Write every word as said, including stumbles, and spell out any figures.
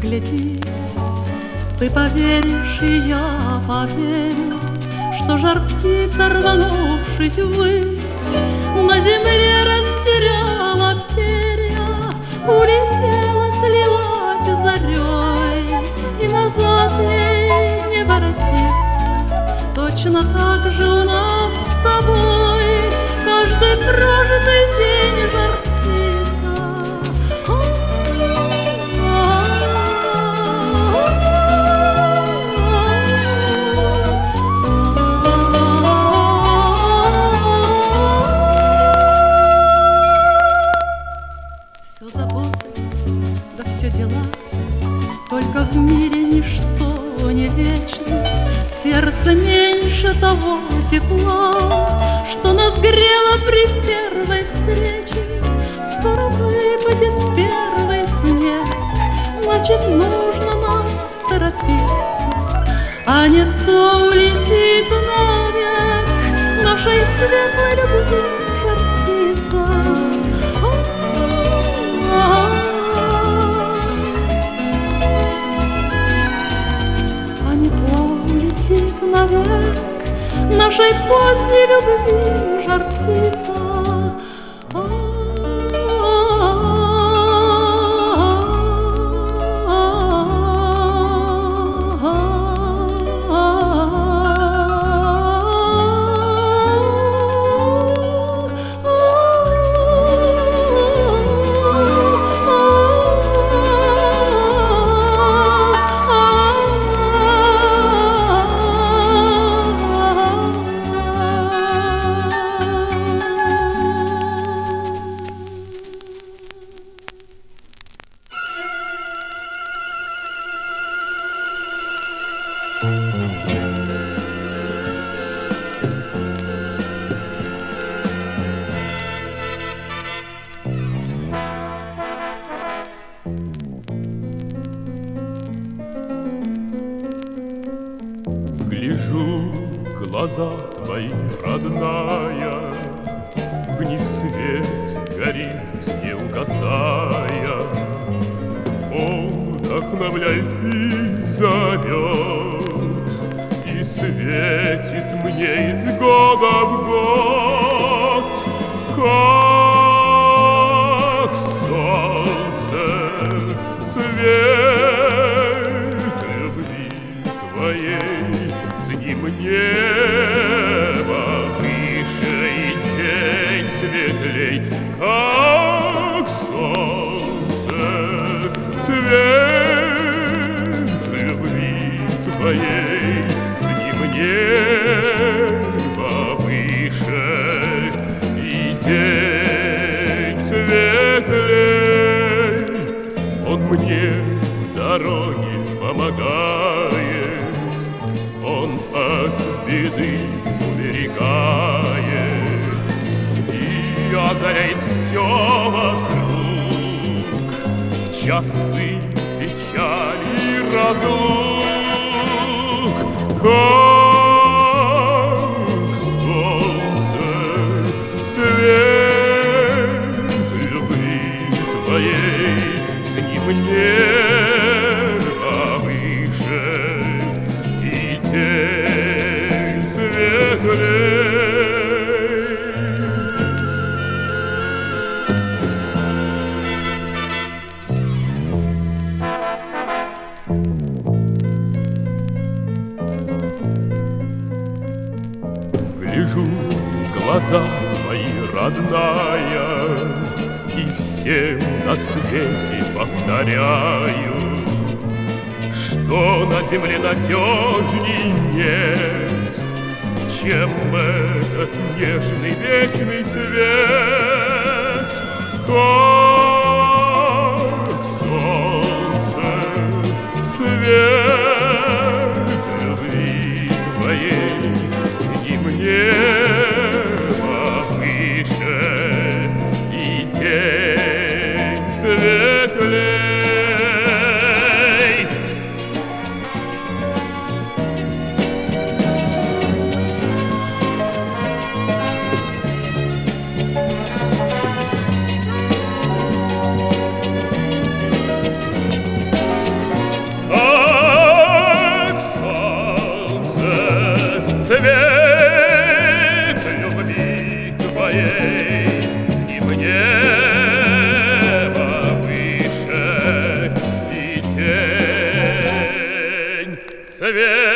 Вглядись, ты поверишь, и я поверю, что жар птица, рванувшись ввысь, на земле растеряла перья, улетела, слилась зарей, и назад ей не воротиться. Точно так же у нас с тобой каждый прожитый день жар птица. Все заботы, да все дела, только в мире ничто не вечно. В сердце меньше того тепла, что нас грело при первой встрече. Скоро выпадет первый снег, значит, нужно нам торопиться, а не то улетит навек нашей светлой любви жар птица. А не то улетит навек нашей поздней любви жар птица. Гляжу в глаза твои, родная, в них свет горит, не угасая. Он вдохновляет и зовет, и светит мне из года в год, как солнце свет любви твоей. С ним небо выше и день светлей, как солнце свет любви твоей. С ним небо выше и день светлей. Он мне в дороге помогает, он от беды уберегает и озаряет все вокруг. Часы печали и разлук, как солнце свет любви твоей. С ним небо выше и день светлей. Гляжу в глаза твои, родная, и всем на свете повторяю, что на земле надежней нет, чем этот нежный вечный свет. Как солнце свет любви твоей. С ним небо выше и день светлей. своей, с ним небо выше и тень свет.